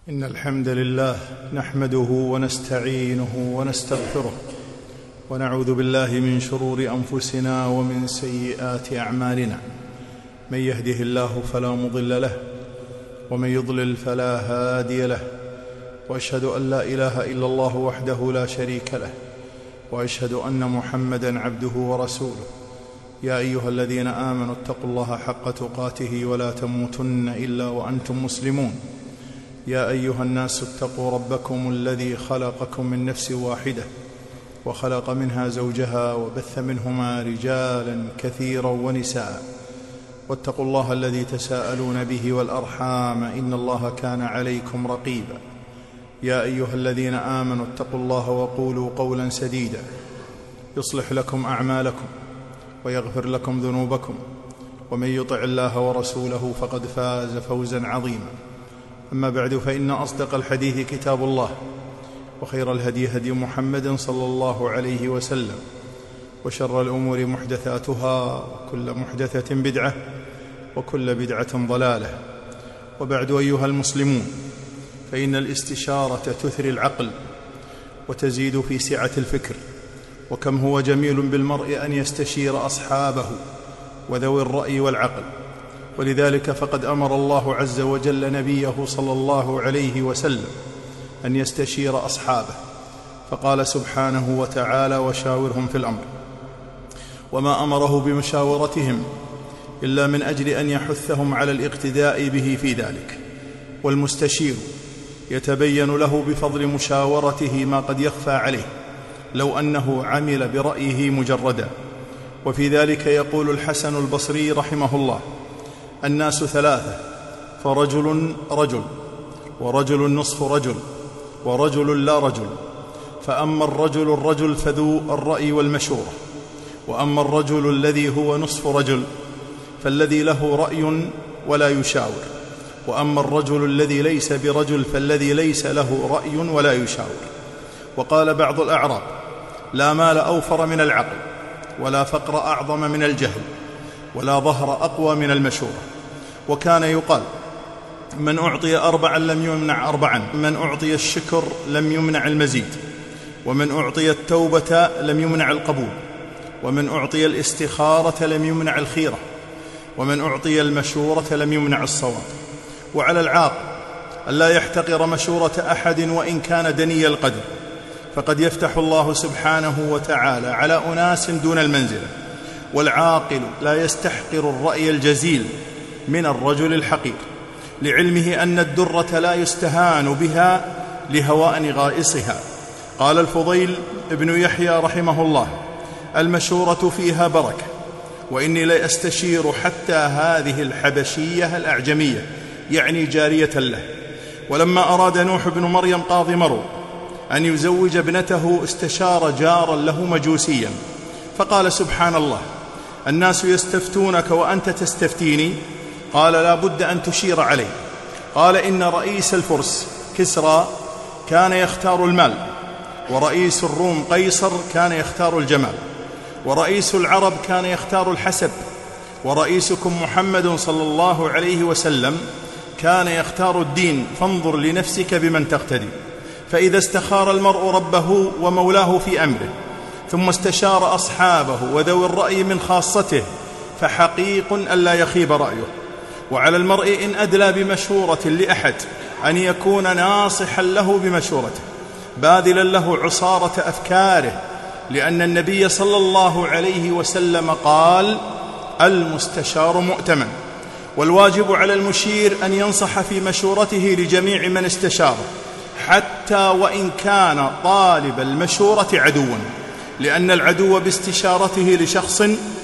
إن الحمد لله نحمده ونستعينه ونستغفره ونعوذ بالله من شرور أنفسنا ومن سيئات أعمالنا. من يهده الله فلا مضل له ومن يضلل فلا هادي له، وأشهد أن لا إله إلا الله وحده لا شريك له، وأشهد أن محمدًا عبده ورسوله. يا أيها الذين آمنوا اتقوا الله حق تقاته ولا تموتن إلا وأنتم مسلمون. يا أيها الناس اتقوا ربكم الذي خلقكم من نفس واحدة وخلق منها زوجها وبث منهما رجالا كثيرا ونساء، واتقوا الله الذي تساءلون به والأرحام إن الله كان عليكم رقيبا. يا أيها الذين آمنوا اتقوا الله وقولوا قولا سديدا يصلح لكم أعمالكم ويغفر لكم ذنوبكم، ومن يطع الله ورسوله فقد فاز فوزا عظيما. أما بعد، فإن أصدق الحديث كتاب الله، وخير الهدي هدي محمد صلى الله عليه وسلم، وشر الأمور محدثاتها، وكل محدثة بدعة، وكل بدعة ضلالة. وبعد، أيها المسلمون، فإن الاستشارة تثري العقل وتزيد في سعة الفكر، وكم هو جميل بالمرء أن يستشير أصحابه وذوي الرأي والعقل. ولذلك فقد أمر الله عز وجل نبيه صلى الله عليه وسلم أن يستشير أصحابه، فقال سبحانه وتعالى: وشاورهم في الأمر. وما أمره بمشاورتهم إلا من أجل أن يحثهم على الاقتداء به في ذلك. والمستشير يتبين له بفضل مشاورته ما قد يخفى عليه لو أنه عمل برأيه مجردا. وفي ذلك يقول الحسن البصري رحمه الله: الناس ثلاثة، فرجل رجل، ورجل نصف رجل، ورجل لا رجل. فأما الرجل فذو الرأي والمشورة، وأما الرجل الذي هو نصف رجل فالذي له رأي ولا يشاور، وأما الرجل الذي ليس برجل فالذي ليس له رأي ولا يشاور. وقال بعض الأعراب: لا مال أوفر من العقل، ولا فقر أعظم من الجهل، ولا ظهر أقوى من المشورة. وكان يقال: من أعطي أربعا لم يمنع أربعا، من أعطي الشكر لم يمنع المزيد، ومن أعطي التوبة لم يمنع القبول، ومن أعطي الاستخارة لم يمنع الخيرة، ومن أعطي المشورة لم يمنع الصواب. وعلى العاقل ألا يحتقر مشورة أحد وإن كان دني القدر، فقد يفتح الله سبحانه وتعالى على أناس دون المنزلة. والعاقل لا يستحقر الرأي الجزيل من الرجل الحقير، لعلمه أن الدرة لا يستهان بها لهواء غائصها. قال الفضيل ابن يحيى رحمه الله: المشورة فيها بركة، وإني لأستشير حتى هذه الحبشية الأعجمية، يعني جارية له. ولما أراد نوح بن مريم قاضي مرو أن يزوج ابنته استشار جارا له مجوسيا، فقال: سبحان الله، الناس يستفتونك وأنت تستفتيني؟ قال: لا بد أن تشير علي. قال: إن رئيس الفرس كسرى كان يختار المال، ورئيس الروم قيصر كان يختار الجمال، ورئيس العرب كان يختار الحسب، ورئيسكم محمد صلى الله عليه وسلم كان يختار الدين، فانظر لنفسك بمن تقتدي. فإذا استخار المرء ربه ومولاه في أمره، ثم استشار أصحابه وذوي الرأي من خاصته، فحقيق ألا يخيب رأيه. وعلى المرء إن أدلى بمشورة لأحد أن يكون ناصحا له بمشورته، باذلا له عصارة أفكاره، لأن النبي صلى الله عليه وسلم قال: المستشار مؤتمن. والواجب على المشير أن ينصح في مشورته لجميع من استشاره، حتى وإن كان طالب المشورة عدوا، لأن العدو باستشارته لشخص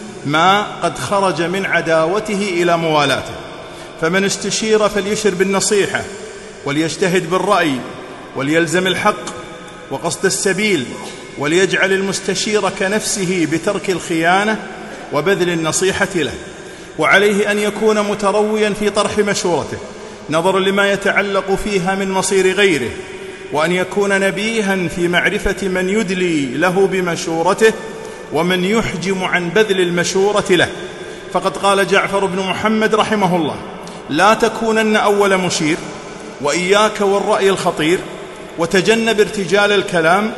ما قد خرج من عداوته إلى موالاته. فمن استشير فليشر بالنصيحة، وليجتهد بالرأي، وليلزم الحق وقصد السبيل، وليجعل المستشير كنفسه بترك الخيانة وبذل النصيحة له. وعليه أن يكون مترويا في طرح مشورته نظرا لما يتعلق فيها من مصير غيره، وأن يكون نبيها في معرفة من يدلي له بمشورته ومن يحجم عن بذل المشورة له. فقد قال جعفر بن محمد رحمه الله: لا تكونن أول مشير، وإياك والرأي الخطير، وتجنب ارتجال الكلام،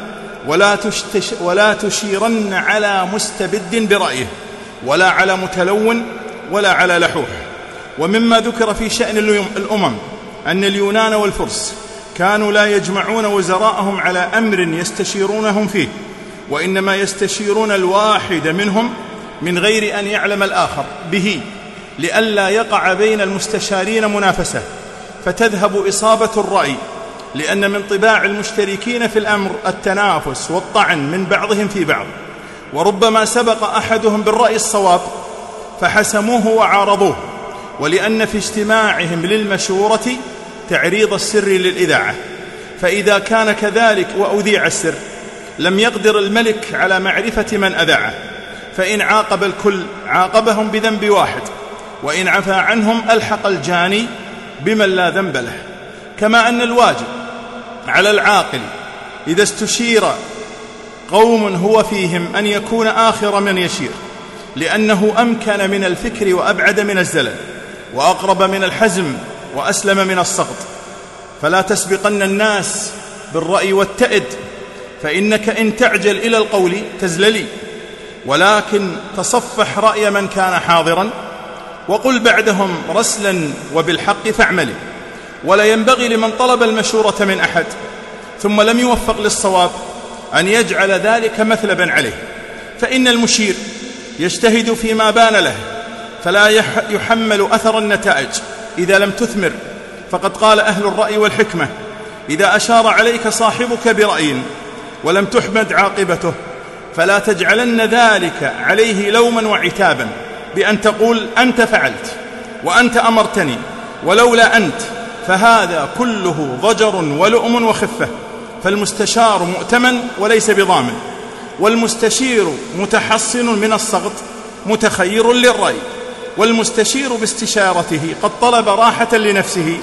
ولا تشيرن على مستبد برأيه، ولا على متلون، ولا على لحوح. ومما ذكر في شأن الأمم أن اليونان والفرس كانوا لا يجمعون وزراءهم على أمر يستشيرونهم فيه، وإنما يستشيرون الواحد منهم من غير أن يعلم الآخر به، لئلا يقع بين المستشارين منافسة فتذهب إصابة الرأي، لأن من طباع المشتركين في الأمر التنافس والطعن من بعضهم في بعض، وربما سبق أحدهم بالرأي الصواب فحسموه وعارضوه، ولأن في اجتماعهم للمشورة تعريض السر للإذاعة، فإذا كان كذلك وأذيع السر لم يقدر الملك على معرفة من أذاعه، فإن عاقب الكل عاقبهم بذنب واحد، وإن عفى عنهم ألحق الجاني بمن لا ذنب له. كما أن الواجب على العاقل إذا استشير قوم هو فيهم أن يكون آخر من يشير، لأنه أمكن من الفكر وأبعد من الزلل، وأقرب من الحزم وأسلم من السقط. فلا تسبقن الناس بالرأي والتئد، فإنك إن تعجل إلى القول تزللي، ولكن تصفح رأي من كان حاضرا، وقل بعدهم رسلا وبالحق فاعملي. ولا ينبغي لمن طلب المشورة من أحد ثم لم يوفق للصواب أن يجعل ذلك مثلبا عليه، فإن المشير يجتهد فيما بان له، فلا يحمل أثر النتائج إذا لم تثمر. فقد قال أهل الرأي والحكمة: إذا أشار عليك صاحبك برأي ولم تحمد عاقبته فلا تجعلن ذلك عليه لوما وعتابا بأن تقول أنت فعلت وأنت أمرتني ولولا أنت، فهذا كله ضجر ولؤم وخفة. فالمستشار مؤتمن وليس بضامن، والمستشير متحصن من السقط متخير للرأي، والمستشير باستشارته قد طلب راحة لنفسه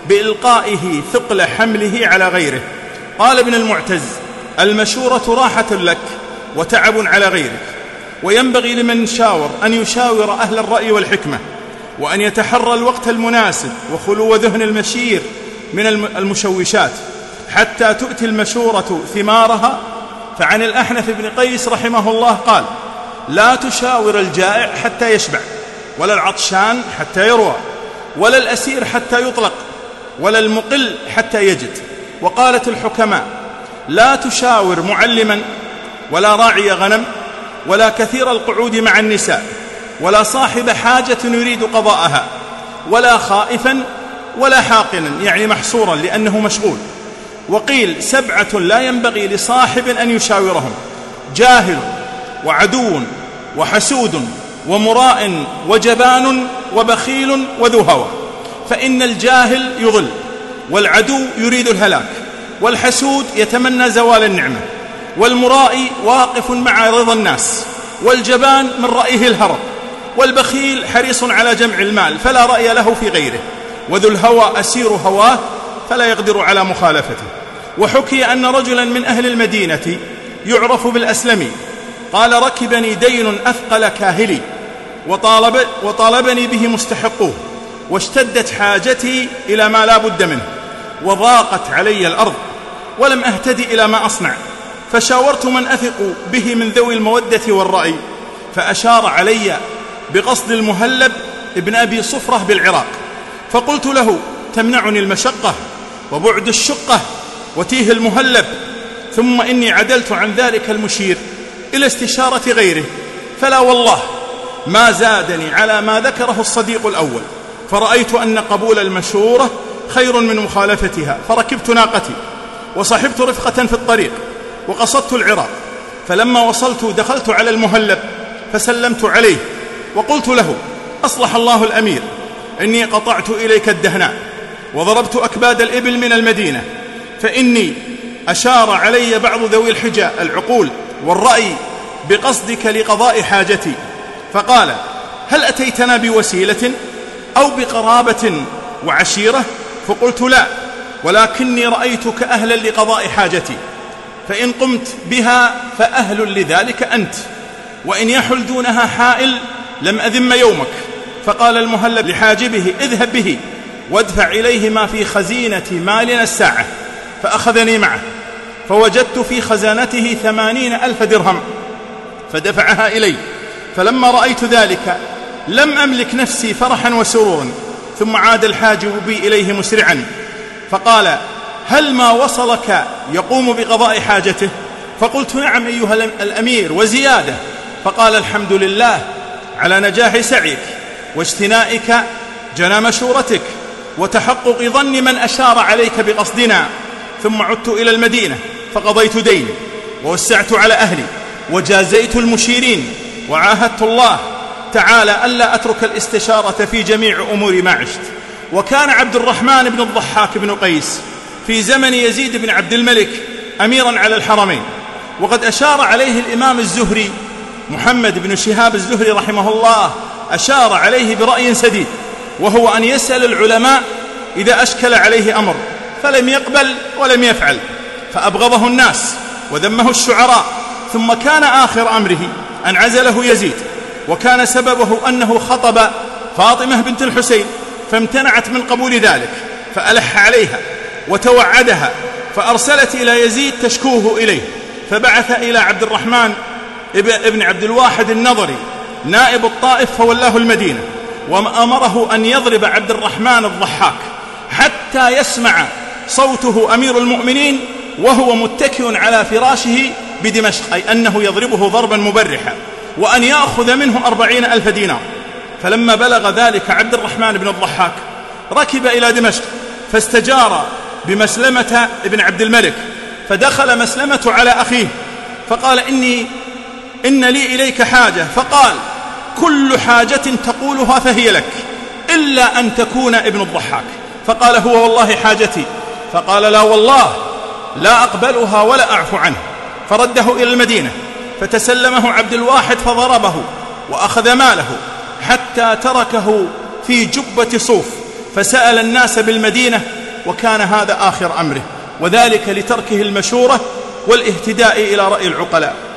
بإلقائه ثقل حمله على غيره. قال ابن المعتز: المشورة راحة لك وتعب على غيرك. وينبغي لمن شاور أن يشاور أهل الرأي والحكمة، وأن يتحرى الوقت المناسب وخلو ذهن المشير من المشوشات حتى تؤتي المشورة ثمارها. فعن الأحنف بن قيس رحمه الله قال: لا تشاور الجائع حتى يشبع، ولا العطشان حتى يروى، ولا الأسير حتى يطلق، ولا المقل حتى يجد. وقالت الحكماء: لا تشاور معلما، ولا راعي غنم، ولا كثير القعود مع النساء، ولا صاحب حاجة يريد قضاءها، ولا خائفا، ولا حاقنا، يعني محصورا لأنه مشغول. وقيل: 7 لا ينبغي لصاحب أن يشاورهم: جاهل، وعدو، وحسود، ومراء، وجبان، وبخيل، وذو هوى. فإن الجاهل يضل، والعدو يريد الهلاك، والحسود يتمنى زوال النعمة، والمرائي واقف مع رضا الناس، والجبان من رأيه الهرب، والبخيل حريص على جمع المال فلا رأي له في غيره، وذو الهوى أسير هواه فلا يقدر على مخالفته. وحكي أن رجلا من أهل المدينة يعرف بالأسلمي قال: ركبني دين أثقل كاهلي، وطالبني به مستحقوه، واشتدت حاجتي إلى ما لا بد منه، وضاقت علي الأرض، ولم أهتدي إلى ما أصنع، فشاورت من أثق به من ذوي المودة والرأي، فأشار علي بقصد المهلب ابن أبي صفرة بالعراق، فقلت له: تمنعني المشقة وبعد الشقة وتيه المهلب. ثم إني عدلت عن ذلك المشير إلى استشارة غيره، فلا والله ما زادني على ما ذكره الصديق الأول، فرأيت أن قبول المشورة خير من مخالفتها، فركبت ناقتي وصحبت رفقة في الطريق وقصدت العراق. فلما وصلت دخلت على المهلب فسلمت عليه وقلت له: أصلح الله الأمير، إني قطعت إليك الدهناء وضربت أكباد الإبل من المدينة، فإني أشار علي بعض ذوي الحجة العقول والرأي بقصدك لقضاء حاجتي، فقال: هل أتيتنا بوسيلة أو بقرابة وعشيرة؟ فقلت: لا، ولكني رأيتك أهلا لقضاء حاجتي، فإن قمت بها فأهل لذلك أنت، وإن يحل دونها حائل لم أذم يومك. فقال المهلب لحاجبه: اذهب به وادفع إليه ما في خزينة مالنا الساعة. فأخذني معه، فوجدت في خزانته 80,000 درهم، فدفعها إلي. فلما رأيت ذلك لم أملك نفسي فرحا وسرورا، ثم عاد الحاجب بي إليه مسرعا فقال: هل ما وصلك يقوم بقضاء حاجته؟ فقلت: نعم أيها الأمير وزيادة. فقال: الحمد لله على نجاح سعيك واجتنائك جنى مشورتك وتحقق ظن من أشار عليك بقصدنا. ثم عدت إلى المدينة فقضيت ديني ووسعت على أهلي وجازيت المشيرين، وعاهدت الله تعالى ألا أترك الاستشارة في جميع أمور ما عشت. وكان عبد الرحمن بن الضحاك بن قيس في زمن يزيد بن عبد الملك أميرا على الحرمين، وقد أشار عليه الإمام الزهري محمد بن شهاب الزهري رحمه الله، أشار عليه برأي سديد، وهو أن يسأل العلماء إذا أشكل عليه أمر، فلم يقبل ولم يفعل، فأبغضه الناس وذمه الشعراء. ثم كان آخر أمره أن عزله يزيد، وكان سببه أنه خطب فاطمة بنت الحسين فامتنعت من قبول ذلك، فألح عليها وتوعدها، فأرسلت إلى يزيد تشكوه إليه، فبعث إلى عبد الرحمن ابن عبد الواحد النظري نائب الطائف فولاه المدينة، وأمره أن يضرب عبد الرحمن الضحاك حتى يسمع صوته أمير المؤمنين وهو متكئ على فراشه بدمشق، أي أنه يضربه ضربا مبرحا، وأن يأخذ منه 40,000 دينار. فلما بلغ ذلك عبد الرحمن بن الضحاك ركب إلى دمشق، فاستجار بمسلمة ابن عبد الملك، فدخل مسلمة على أخيه فقال: إن لي إليك حاجة. فقال: كل حاجة تقولها فهي لك إلا أن تكون ابن الضحاك. فقال: هو والله حاجتي. فقال: لا والله لا أقبلها ولا أعفو عنه. فرده إلى المدينة، فتسلمه عبد الواحد فضربه وأخذ ماله حتى تركه في جبة صوف، فسأل الناس بالمدينة، وكان هذا آخر أمره، وذلك لتركه المشورة والاهتداء إلى رأي العقلاء.